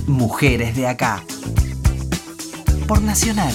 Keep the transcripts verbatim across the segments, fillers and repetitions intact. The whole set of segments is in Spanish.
Mujeres de Acá. Por Nacional.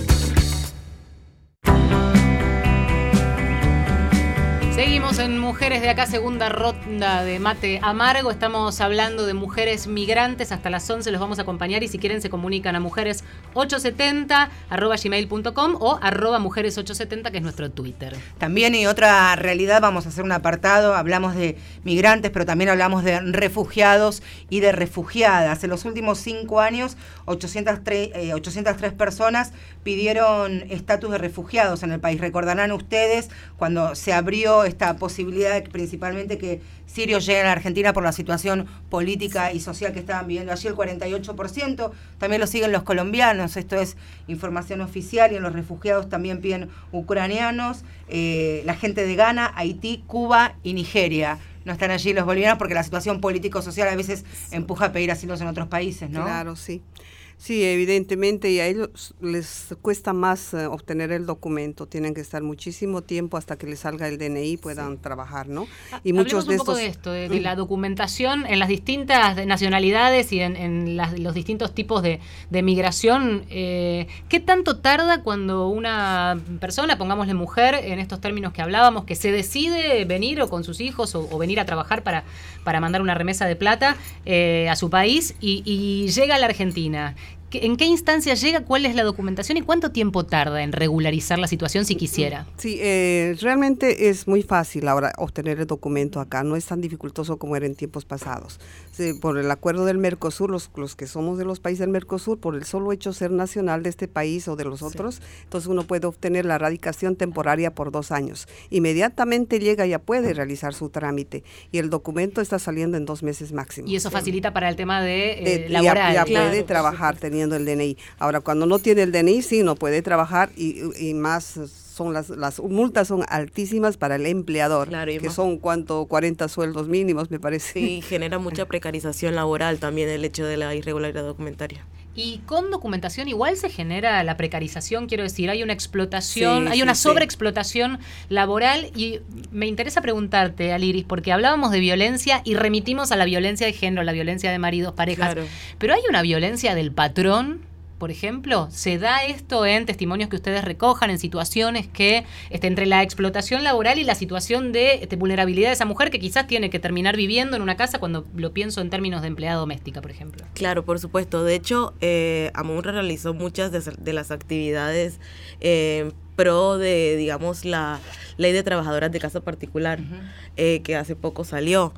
Seguimos en Mujeres de Acá, segunda ronda de mate amargo. Estamos hablando de mujeres migrantes. Hasta las once los vamos a acompañar y si quieren se comunican a mujeres ochocientos setenta arroba gmail punto com o arroba mujeres ochocientos setenta, que es nuestro Twitter. También y otra realidad, vamos a hacer un apartado, hablamos de migrantes, pero también hablamos de refugiados y de refugiadas. En los últimos cinco años, ochocientas tres, eh, ochocientas tres personas pidieron estatus de refugiados en el país. Recordarán ustedes cuando se abrió esta posibilidad de que, principalmente, que sirios lleguen a la Argentina por la situación política y social que estaban viviendo allí, el cuarenta y ocho por ciento, también lo siguen los colombianos, esto es información oficial, y en los refugiados también piden ucranianos, eh, la gente de Ghana, Haití, Cuba y Nigeria. No están allí los bolivianos porque la situación político-social a veces empuja a pedir asilos en otros países, ¿no? Claro, sí. Sí, evidentemente, y a ellos les cuesta más uh, obtener el documento, tienen que estar muchísimo tiempo hasta que les salga el D N I y puedan sí. trabajar, ¿no? Y Hablemos muchos de un poco estos... de esto, de, de la documentación en las distintas nacionalidades y en, en las, los distintos tipos de, de migración. Eh, ¿Qué tanto tarda cuando una persona, pongámosle mujer, en estos términos que hablábamos, que se decide venir o con sus hijos o, o venir a trabajar para, para mandar una remesa de plata eh, a su país y, y llega a la Argentina? ¿En qué instancia llega? ¿Cuál es la documentación? ¿Y cuánto tiempo tarda en regularizar la situación si quisiera? Sí, eh, realmente es muy fácil ahora obtener el documento acá. No es tan dificultoso como era en tiempos pasados. Sí, por el acuerdo del Mercosur, los, los que somos de los países del Mercosur, por el solo hecho de ser nacional de este país o de los otros, sí. entonces uno puede obtener la radicación temporaria por dos años. Inmediatamente llega, ya puede realizar su trámite. Y el documento está saliendo en dos meses máximo. Y eso sí. facilita para el tema de, eh, de laboral. Ya, ya claro, puede trabajar teniendo el D N I. Ahora, cuando no tiene el D N I, sí, no puede trabajar y, y más son las, las multas son altísimas para el empleador, claro, que más, son cuánto, cuarenta sueldos mínimos, me parece. Sí, genera mucha precarización laboral también el hecho de la irregularidad documentaria. Y con documentación igual se genera la precarización, quiero decir, hay una explotación, sí, hay sí, una sí. sobreexplotación laboral, y me interesa preguntarte, Aliris, porque hablábamos de violencia y remitimos a la violencia de género, la violencia de maridos, parejas, claro. pero hay una violencia del patrón. Por ejemplo, ¿se da esto en testimonios que ustedes recojan, en situaciones que este, entre la explotación laboral y la situación de este, vulnerabilidad de esa mujer que quizás tiene que terminar viviendo en una casa, cuando lo pienso en términos de empleada doméstica, por ejemplo? Claro, por supuesto. De hecho, eh, AMUNRA realizó muchas de, de las actividades eh, pro de, digamos, la ley de trabajadoras de casa particular, uh-huh. eh, que hace poco salió.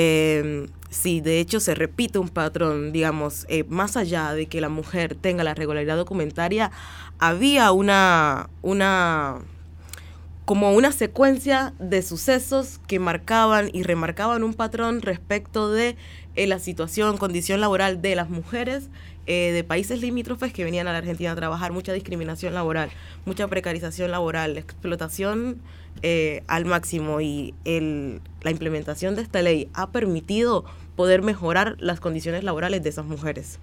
Eh, sí, de hecho se repite un patrón, digamos, eh, más allá de que la mujer tenga la regularidad documentaria, había una, una, como una secuencia de sucesos que marcaban y remarcaban un patrón respecto de eh, la situación, condición laboral de las mujeres eh, de países limítrofes que venían a la Argentina a trabajar, mucha discriminación laboral, mucha precarización laboral, explotación Eh, al máximo, y el, la implementación de esta ley ha permitido poder mejorar las condiciones laborales de esas mujeres.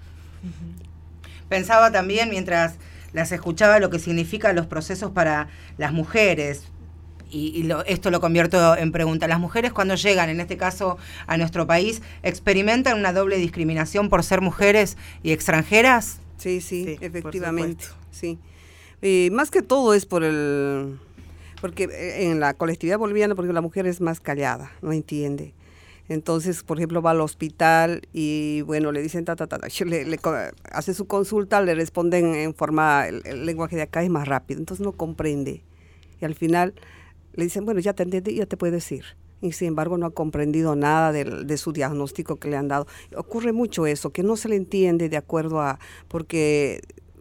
Uh-huh. Pensaba también, mientras las escuchaba, lo que significan los procesos para las mujeres, y, y lo, esto lo convierto en pregunta. Las mujeres, cuando llegan, en este caso a nuestro país, ¿experimentan una doble discriminación por ser mujeres y extranjeras? Sí, sí, sí, efectivamente, sí. Eh, más que todo es por el... Porque en la colectividad boliviana, porque la mujer es más callada, no entiende. Entonces, por ejemplo, va al hospital y, bueno, le dicen, ta, ta, ta, ta, le, le, hace su consulta, le responden en forma, el, el lenguaje de acá es más rápido, entonces no comprende. Y al final le dicen, bueno, ya te entendí, ya te puedes ir. Y sin embargo no ha comprendido nada de, de su diagnóstico que le han dado. Ocurre mucho eso, que no se le entiende de acuerdo a... porque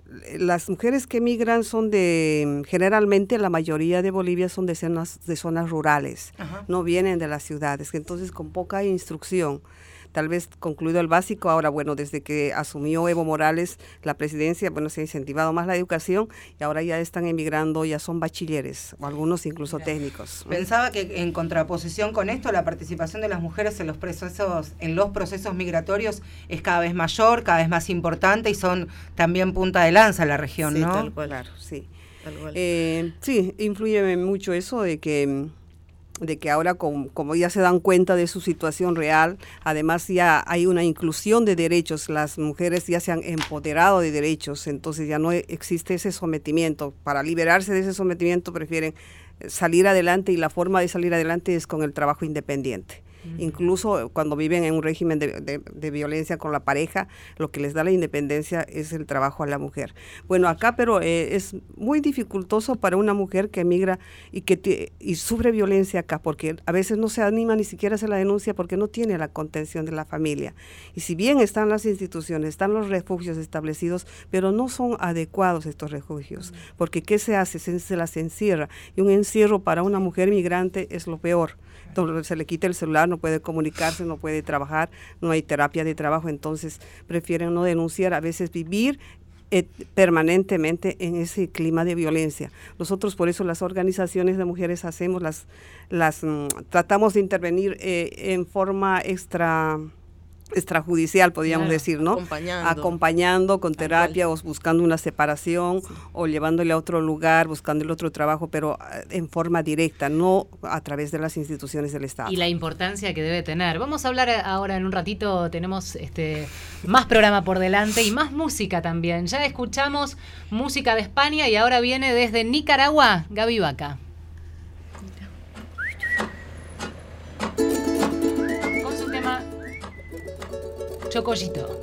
las mujeres que emigran son de, generalmente la mayoría de Bolivia son de zonas, de zonas rurales, Ajá. no vienen de las ciudades, entonces con poca instrucción. Tal vez concluido el básico, ahora bueno, desde que asumió Evo Morales la presidencia, bueno, se ha incentivado más la educación y ahora ya están emigrando, ya son bachilleres, o algunos incluso Mira, técnicos. Pensaba que en contraposición con esto, la participación de las mujeres en los procesos, en los procesos migratorios es cada vez mayor, cada vez más importante, y son también punta de lanza en la región, sí, ¿no? Tal cual, claro, sí. Tal cual. Eh, sí, influye mucho eso de que de que ahora com, como ya se dan cuenta de su situación real, además ya hay una inclusión de derechos, las mujeres ya se han empoderado de derechos, entonces ya no existe ese sometimiento. Para liberarse de ese sometimiento prefieren salir adelante, y la forma de salir adelante es con el trabajo independiente. Incluso cuando viven en un régimen de, de, de violencia con la pareja, lo que les da la independencia es el trabajo a la mujer. Bueno, acá pero eh, es muy dificultoso para una mujer que emigra y que t- y sufre violencia acá, porque a veces no se anima ni siquiera a hacer la denuncia porque no tiene la contención de la familia. Y si bien están las instituciones, están los refugios establecidos, pero no son adecuados estos refugios, porque ¿qué se hace? Se, se las encierra, y un encierro para una mujer migrante es lo peor. Entonces, se le quita el celular, no puede comunicarse, no puede trabajar, no hay terapia de trabajo, entonces prefieren no denunciar, a veces vivir eh, permanentemente en ese clima de violencia. Nosotros por eso las organizaciones de mujeres hacemos las, las mm, tratamos de intervenir eh, en forma extra extrajudicial, podríamos claro, decir, ¿no? Acompañando. Acompañando con terapia, o buscando una separación, sí, o llevándole a otro lugar, buscándole otro trabajo, pero en forma directa, no a través de las instituciones del Estado. Y la importancia que debe tener. Vamos a hablar ahora en un ratito, tenemos este más programa por delante y más música también. Ya escuchamos música de España y ahora viene desde Nicaragua, Gaby Vaca. Con su tema Chocollito.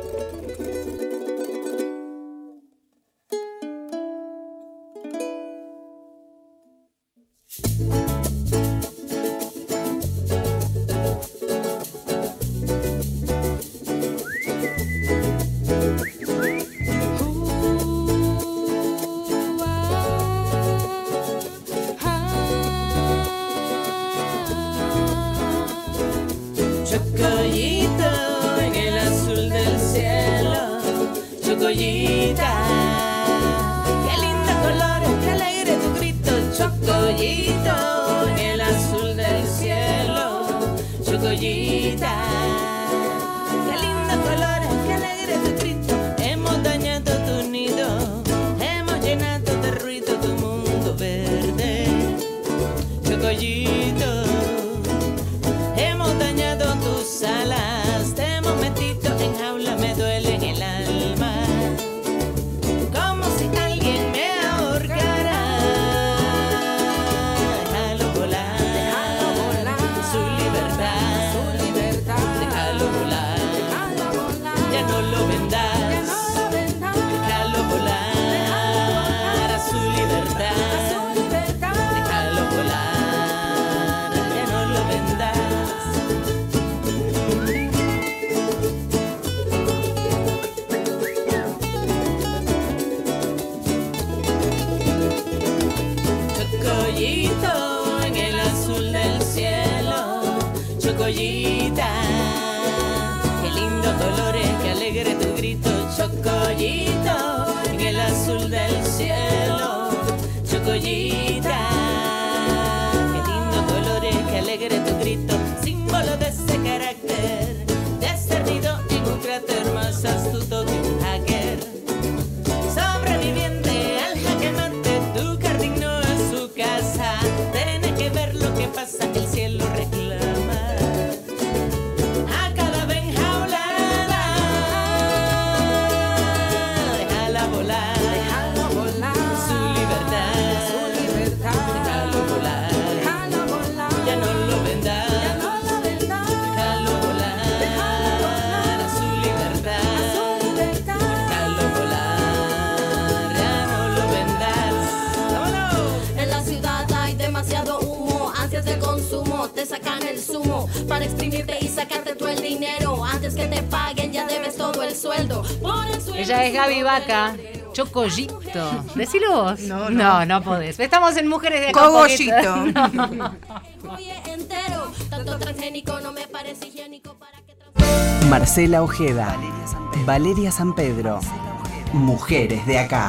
Para exprimirte y sacarte todo el dinero. Antes que te paguen ya debes todo el sueldo. Por el sueldo. Ella es Gaby Vaca, Chocollito. Decilo vos. No, no, no. no podés. Estamos en Mujeres de Acá. Cogollito. Entero. Tanto transgénico no me parece higiénico para que Marcela Ojeda, Valeria San Pedro, Mujeres de Acá.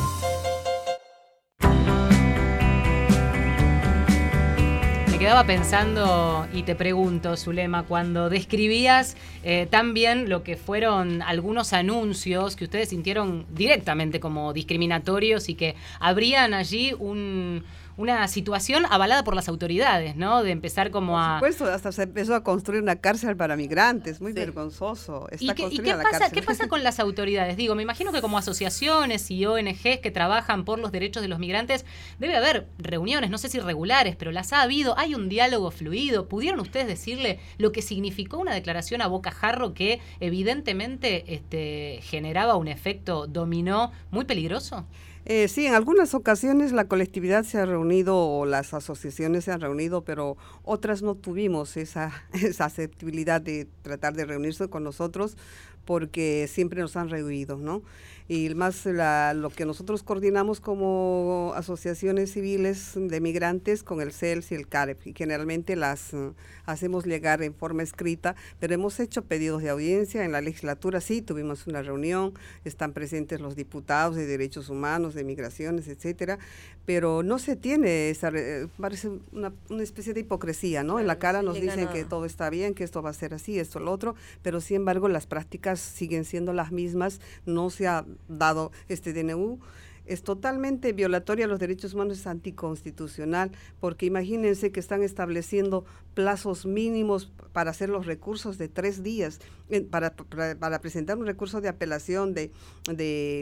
Me quedaba pensando y te pregunto, Zulema, cuando describías eh, tan bien lo que fueron algunos anuncios que ustedes sintieron directamente como discriminatorios y que abrían allí un, una situación avalada por las autoridades, ¿no? De empezar como por a... Por supuesto, hasta se empezó a construir una cárcel para migrantes, muy sí. vergonzoso. Está ¿Y, qué, ¿y qué, la pasa, cárcel. qué pasa con las autoridades? Digo, me imagino que como asociaciones y O N Ges que trabajan por los derechos de los migrantes, debe haber reuniones, no sé si regulares, pero las ha habido, hay un diálogo fluido. ¿Pudieron ustedes decirle lo que significó una declaración a bocajarro que evidentemente este, generaba un efecto dominó muy peligroso? Eh, sí, en algunas ocasiones la colectividad se ha reunido o las asociaciones se han reunido, pero otras no tuvimos esa, esa aceptabilidad de tratar de reunirse con nosotros porque siempre nos han rehuido, ¿no? Y más la, lo que nosotros coordinamos como asociaciones civiles de migrantes con el C E L S y el C A R E P, y generalmente las uh, hacemos llegar en forma escrita, pero hemos hecho pedidos de audiencia en la legislatura, sí, tuvimos una reunión, están presentes los diputados de derechos humanos, de migraciones, etcétera, pero no se tiene esa, eh, parece una, una especie de hipocresía, ¿no? En la cara nos dicen que todo está bien, que esto va a ser así, esto, lo otro, pero sin embargo las prácticas siguen siendo las mismas, no se ha dado este D N U, es totalmente violatoria a los derechos humanos, es anticonstitucional, porque imagínense que están estableciendo plazos mínimos para hacer los recursos de tres días, eh, para, para, para presentar un recurso de apelación de... de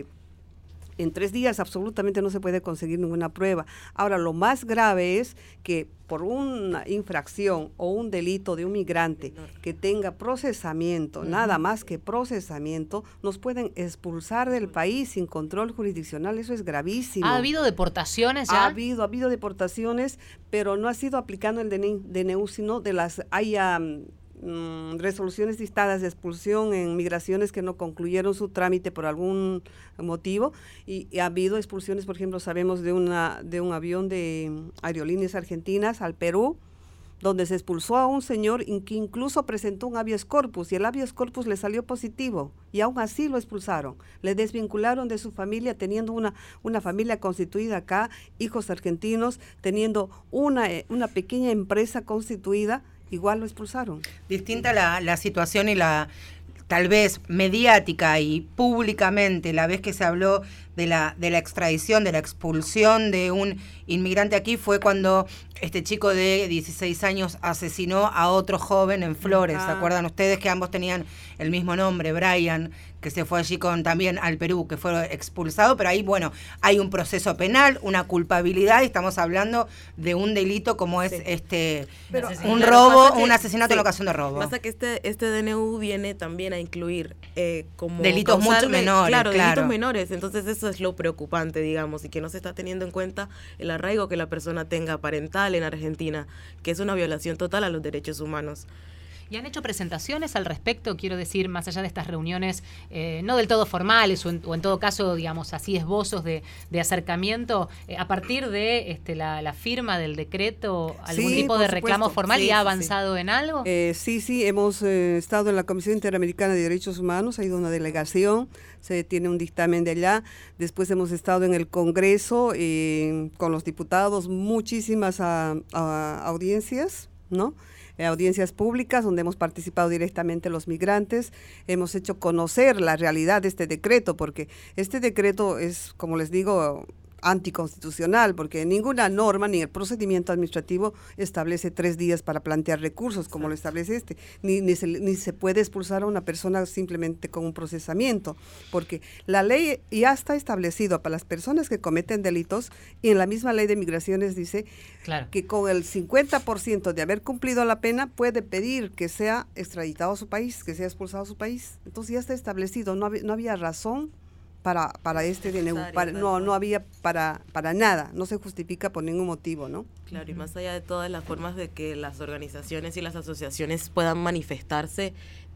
en tres días absolutamente no se puede conseguir ninguna prueba. Ahora, lo más grave es que por una infracción o un delito de un migrante que tenga procesamiento, uh-huh. nada más que procesamiento, nos pueden expulsar del país sin control jurisdiccional. Eso es gravísimo. ¿Ha habido deportaciones ya? Ha habido, ha habido deportaciones, pero no ha sido aplicando el D N U, sino de las... Hay, um, Mm, resoluciones dictadas de expulsión en migraciones que no concluyeron su trámite por algún motivo y, y ha habido expulsiones, por ejemplo, sabemos de una de un avión de um, aerolíneas argentinas al Perú, donde se expulsó a un señor in, que incluso presentó un habeas corpus y el habeas corpus le salió positivo y aún así lo expulsaron, le desvincularon de su familia teniendo una, una familia constituida acá, hijos argentinos, teniendo una, una pequeña empresa constituida. Igual lo expulsaron. Distinta la, la situación y la, tal vez mediática y públicamente, la vez que se habló de la, de la extradición, de la expulsión de un inmigrante aquí, fue cuando este chico de dieciséis años asesinó a otro joven en Flores. ¿Se acuerdan ustedes que ambos tenían el mismo nombre, Brian, que se fue allí con también al Perú, que fue expulsado? Pero ahí, bueno, hay un proceso penal, una culpabilidad, y estamos hablando de un delito como es sí. este Pero, un claro, robo, que, un asesinato sí, en ocasión de robo. Pasa que este este D N U viene también a incluir eh, como delitos mucho menores, claro, claro, delitos menores. Entonces eso es lo preocupante, digamos, y que no se está teniendo en cuenta el arraigo que la persona tenga parental en Argentina, que es una violación total a los derechos humanos. ¿Y han hecho presentaciones al respecto? Quiero decir, más allá de estas reuniones eh, no del todo formales o en, o en todo caso, digamos, así esbozos de, de acercamiento, eh, a partir de este, la, la firma del decreto, algún sí, tipo de reclamo supuesto. formal, sí, ¿y ha sí, avanzado sí. en algo? Eh, sí, sí, hemos eh, estado en la Comisión Interamericana de Derechos Humanos, ha ido una delegación, se tiene un dictamen de allá, después hemos estado en el Congreso eh, con los diputados, muchísimas a, a, audiencias, ¿no? audiencias públicas donde hemos participado directamente los migrantes, hemos hecho conocer la realidad de este decreto, porque este decreto es, como les digo, anticonstitucional, porque ninguna norma ni el procedimiento administrativo establece tres días para plantear recursos como lo establece este, ni, ni, se, ni se puede expulsar a una persona simplemente con un procesamiento, porque la ley ya está establecido para las personas que cometen delitos, y en la misma ley de migraciones dice claro. que con el cincuenta por ciento de haber cumplido la pena puede pedir que sea extraditado a su país, que sea expulsado a su país. Entonces ya está establecido, no había, no había razón para para este D N U, para, no no había para para nada, no se justifica por ningún motivo, ¿no? Claro, y más allá de todas las formas de que las organizaciones y las asociaciones puedan manifestarse,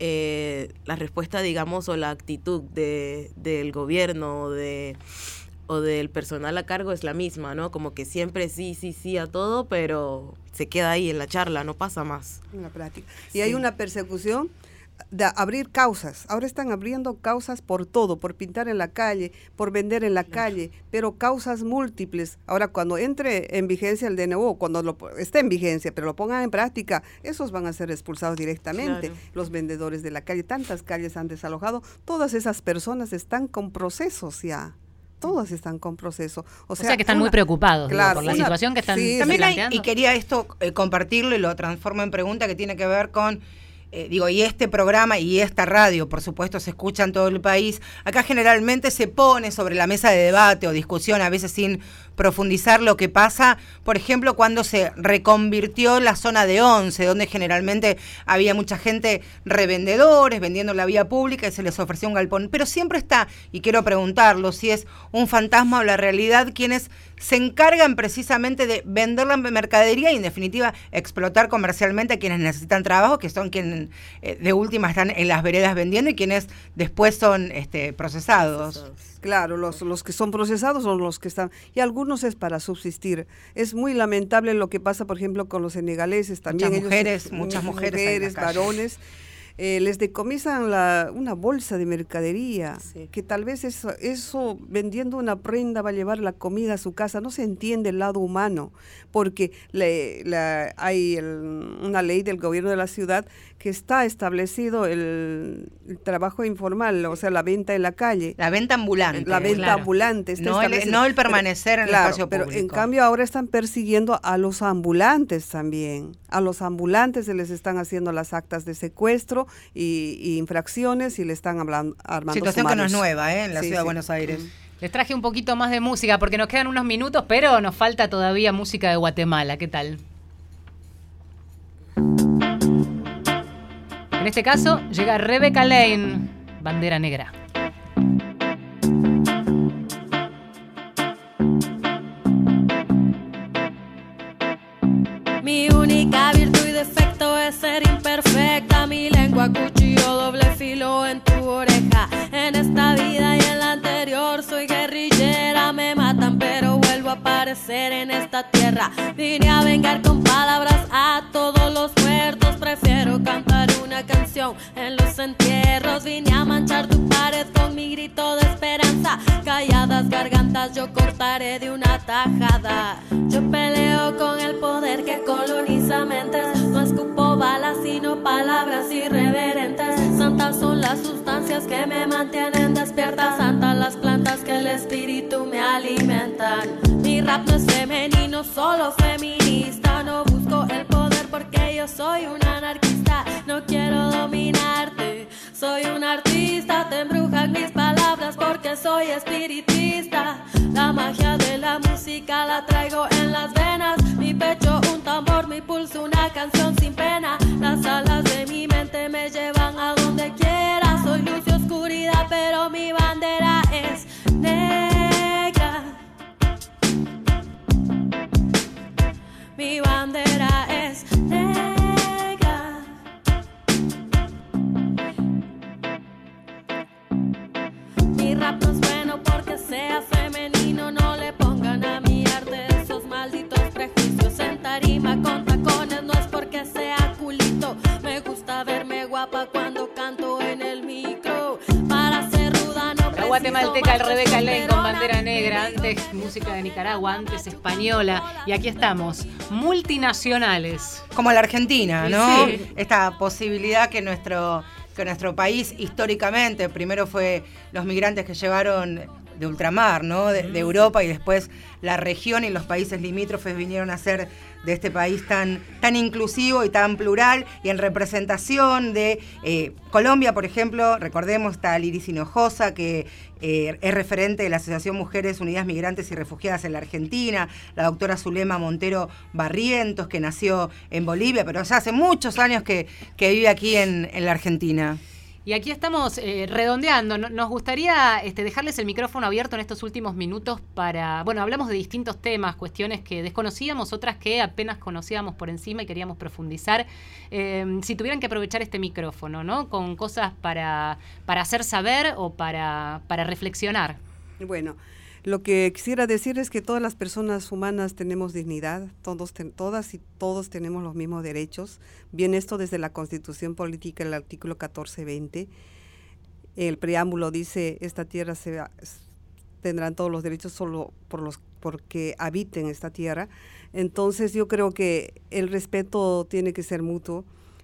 eh, la respuesta, digamos, o la actitud de del gobierno o de o del personal a cargo es la misma, ¿no? Como que siempre sí, sí, sí a todo, pero se queda ahí en la charla, no pasa más. En la práctica. Y sí. hay una persecución de abrir causas. Ahora están abriendo causas por todo, por pintar en la calle, por vender en la claro. calle, pero causas múltiples. Ahora, cuando entre en vigencia el D N U, cuando lo, esté en vigencia, pero lo pongan en práctica, esos van a ser expulsados directamente. Claro. Los vendedores de la calle, tantas calles han desalojado, todas esas personas están con procesos ya. todas están con proceso. O O sea, sea, que están una- muy preocupados digo, claro, por la una- situación que están sí, También hay, planteando. y quería esto eh, compartirlo y lo transformo en pregunta que tiene que ver con, eh, digo, y este programa y esta radio, por supuesto, se escucha en todo el país. Acá generalmente se pone sobre la mesa de debate o discusión, a veces sin profundizar lo que pasa, por ejemplo, cuando se reconvirtió la zona de Once, donde generalmente había mucha gente, revendedores, vendiendo en la vía pública y se les ofreció un galpón. Pero siempre está, y quiero preguntarlo, si es un fantasma o la realidad, quienes se encargan precisamente de vender la mercadería y en definitiva explotar comercialmente a quienes necesitan trabajo, que son quienes eh, de última están en las veredas vendiendo y quienes después son este, procesados. Claro, los, los que son procesados son los que están, y algunos es para subsistir. Es muy lamentable lo que pasa, por ejemplo, con los senegaleses también. Muchas ellos, mujeres, muchas mujeres en la calle. varones, eh, les decomisan la, una bolsa de mercadería, Sí. que tal vez eso, eso, vendiendo una prenda, va a llevar la comida a su casa. No se entiende el lado humano, porque le, la, hay el, una ley del gobierno de la ciudad que está establecido el, el trabajo informal, o sea, la venta en la calle. La venta ambulante. La venta claro. ambulante. Está No el- establecido. no el permanecer en el claro, espacio pero público. en cambio ahora están persiguiendo a los ambulantes también. A los ambulantes se les están haciendo las actas de secuestro y, y infracciones y le están hablando, armando Situación que no es sumarios. nueva, ¿eh? En la Sí, ciudad de sí. Buenos Aires. Les traje un poquito más de música porque nos quedan unos minutos, pero nos falta todavía música de Guatemala. ¿Qué tal? En este caso llega Rebecca Lane, Bandera Negra. Mi única virtud y defecto es ser imperfecta. Mi lengua cuchillo doble filo en tu oreja. En esta vida y en la anterior soy guerrillera. Me matan pero vuelvo a aparecer en esta tierra. Vine a vengar con palabras a todos los muertos. Prefiero cantar una canción en los entierros. Vine a manchar tu pared con mi grito de esperanza. Calladas gargantas yo cortaré de una tajada. Yo peleo con el poder que coloniza mentes. No escupo balas sino palabras irreverentes. Santas son las sustancias que me mantienen despierta. Santas las plantas que el espíritu me alimentan. Mi rap no es femenino, solo feminista. No busco el poder porque yo soy una anarquista. No quiero dominarte, soy un artista. Te embrujan mis palabras porque soy espiritista. La magia de la música la traigo en las venas. Mi pecho un tambor, mi pulso una canción sin pena. Las alas de mi mente me llevan a donde quiera. Soy luz y oscuridad, pero mi bandera es negra. Mi bandera es negra. Mi rap no es bueno porque sea femenino. No le pongan a mi arte esos malditos prejuicios. En tarima con tacones no es porque sea culito. Me gusta verme guapa cuando canto en el micro. Para ser ruda no La guatemalteca, el Rebecca Lane con Bandera Negra, antes música de Nicaragua, antes española, y aquí estamos, multinacionales. Como la Argentina, Y ¿no? sí. Esta posibilidad que nuestro, que nuestro país históricamente, primero fue los migrantes que llevaron de ultramar, ¿no? De, de Europa, y después la región y los países limítrofes vinieron a ser de este país tan, tan inclusivo y tan plural, y en representación de eh, Colombia, por ejemplo, recordemos, está Liris Hinojosa, que eh, es referente de la Asociación Mujeres Unidas Migrantes y Refugiadas en la Argentina, la doctora Zulema Montero Barrientos, que nació en Bolivia, pero ya hace muchos años que, que vive aquí en, en la Argentina. Y aquí estamos eh, redondeando. No- Nos gustaría este, dejarles el micrófono abierto en estos últimos minutos para... Bueno, hablamos de distintos temas, cuestiones que desconocíamos, otras que apenas conocíamos por encima y queríamos profundizar. Eh, si tuvieran que aprovechar este micrófono, ¿no? Con cosas para, para hacer saber o para, para reflexionar. Bueno, lo que quisiera decir es que todas las personas humanas tenemos dignidad, todos ten- todas y todos tenemos los mismos derechos. Viene esto desde la Constitución Política, el artículo catorce veinte. El preámbulo dice, esta tierra se va- s- tendrán todos los derechos solo por los porque habiten esta tierra. Entonces yo creo que el respeto tiene que ser mutuo.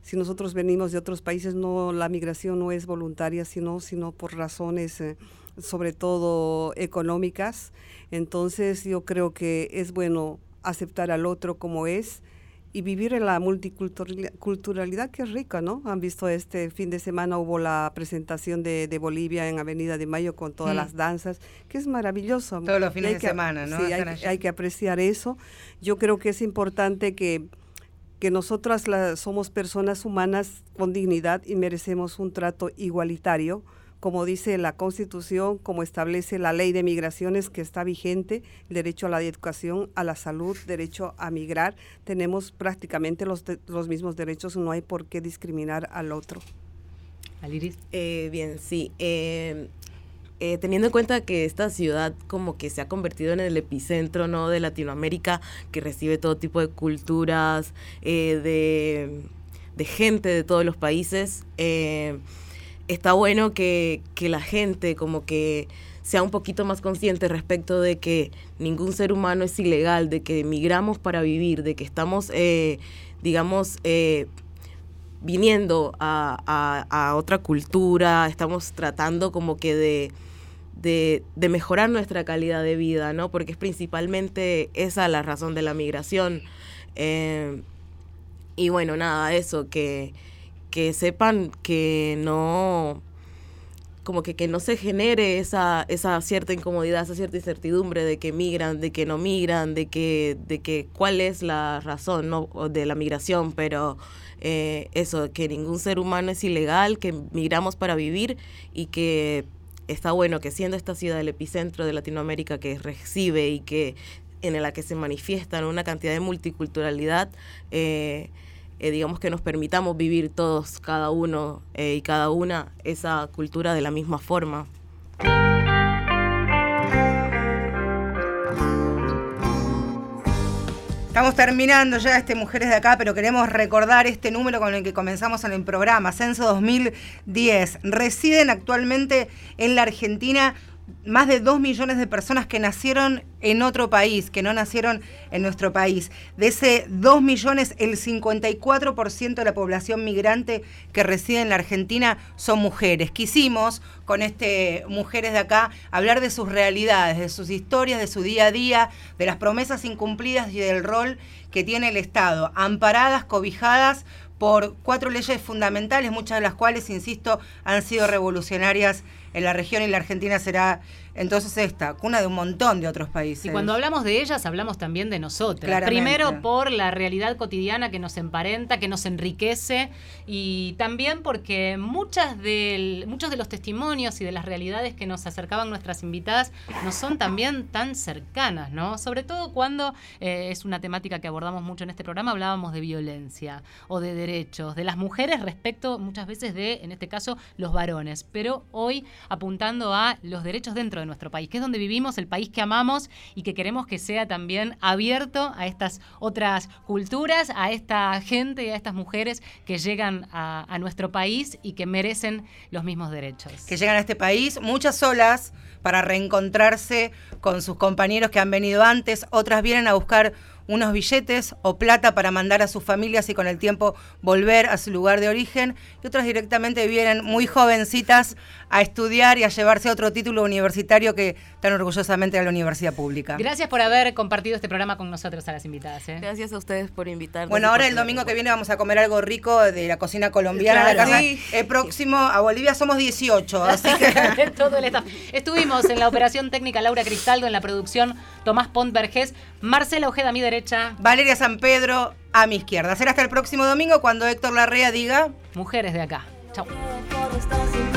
Si nosotros venimos de otros países, no, la migración no es voluntaria, sino, sino por razones eh, sobre todo económicas. Entonces yo creo que es bueno aceptar al otro como es y vivir en la multiculturalidad que es rica, ¿no? Han visto este fin de semana hubo la presentación de, de Bolivia en Avenida de Mayo con todas mm. las danzas, que es maravilloso. Todos los fines de que, semana, ¿no? Sí, hay, hay que apreciar eso. Yo creo que es importante que, que nosotras la, somos personas humanas con dignidad y merecemos un trato igualitario, como dice la Constitución, como establece la Ley de Migraciones que está vigente, el derecho a la educación, a la salud, derecho a migrar. Tenemos prácticamente los, de, los mismos derechos, no hay por qué discriminar al otro. Aliris. Eh, bien, sí. Eh, eh, teniendo en cuenta que esta ciudad como que se ha convertido en el epicentro, ¿no?, de Latinoamérica, que recibe todo tipo de culturas, eh, de, de gente de todos los países, eh, está bueno que, que la gente como que sea un poquito más consciente respecto de que ningún ser humano es ilegal, de que migramos para vivir, de que estamos, eh, digamos, eh, viniendo a, a, a otra cultura, estamos tratando como que de, de, de mejorar nuestra calidad de vida, ¿no? Porque es principalmente esa la razón de la migración. Eh, y bueno, nada, eso, que... que sepan que no, como que, que no se genere esa, esa cierta incomodidad, esa cierta incertidumbre de que migran, de que no migran, de que, de que cuál es la razón, ¿no?, de la migración, pero eh, eso, que ningún ser humano es ilegal, que migramos para vivir y que está bueno que siendo esta ciudad el epicentro de Latinoamérica que recibe y que en la que se manifiestan una cantidad de multiculturalidad, eh, Eh, digamos que nos permitamos vivir todos, cada uno eh, y cada una, esa cultura de la misma forma. Estamos terminando ya este Mujeres de Acá, pero queremos recordar este número con el que comenzamos en el programa, Censo dos mil diez. Residen actualmente en la Argentina más de dos millones de personas que nacieron en otro país, que no nacieron en nuestro país. De ese dos millones, el cincuenta y cuatro por ciento de la población migrante que reside en la Argentina son mujeres. Quisimos, con este Mujeres de Acá, hablar de sus realidades, de sus historias, de su día a día, de las promesas incumplidas y del rol que tiene el Estado, amparadas, cobijadas por cuatro leyes fundamentales, muchas de las cuales, insisto, han sido revolucionarias en la región, y la Argentina será entonces esta, cuna de un montón de otros países. Y cuando hablamos de ellas, hablamos también de nosotras. Claramente. Primero por la realidad cotidiana que nos emparenta, que nos enriquece, y también porque muchas del, muchos de los testimonios y de las realidades que nos acercaban nuestras invitadas no son también tan cercanas, ¿no? Sobre todo cuando eh, es una temática que abordamos mucho en este programa, hablábamos de violencia o de derechos de las mujeres respecto muchas veces de, en este caso, los varones. Pero hoy apuntando a los derechos dentro de nuestro país, que es donde vivimos, el país que amamos y que queremos que sea también abierto a estas otras culturas, a esta gente y a estas mujeres que llegan a, a nuestro país y que merecen los mismos derechos. Que llegan a este país, muchas solas, para reencontrarse con sus compañeros que han venido antes, otras vienen a buscar unos billetes o plata para mandar a sus familias y con el tiempo volver a su lugar de origen, y otras directamente vienen muy jovencitas a estudiar y a llevarse otro título universitario que tan orgullosamente a la universidad pública. Gracias por haber compartido este programa con nosotros, a las invitadas. ¿eh? Gracias a ustedes por invitarnos. Bueno, ahora el domingo que viene vamos a comer algo rico de la cocina colombiana. Claro, la casa. Sí. El próximo a Bolivia somos dieciocho, así que... Todo el staff. Estuvimos en la operación técnica Laura Cristaldo, en la producción Tomás Pont Vergés, Marcela Ojeda a mi derecha, Valeria San Pedro a mi izquierda. Será hasta el próximo domingo cuando Héctor Larrea diga... Mujeres de Acá. Chau.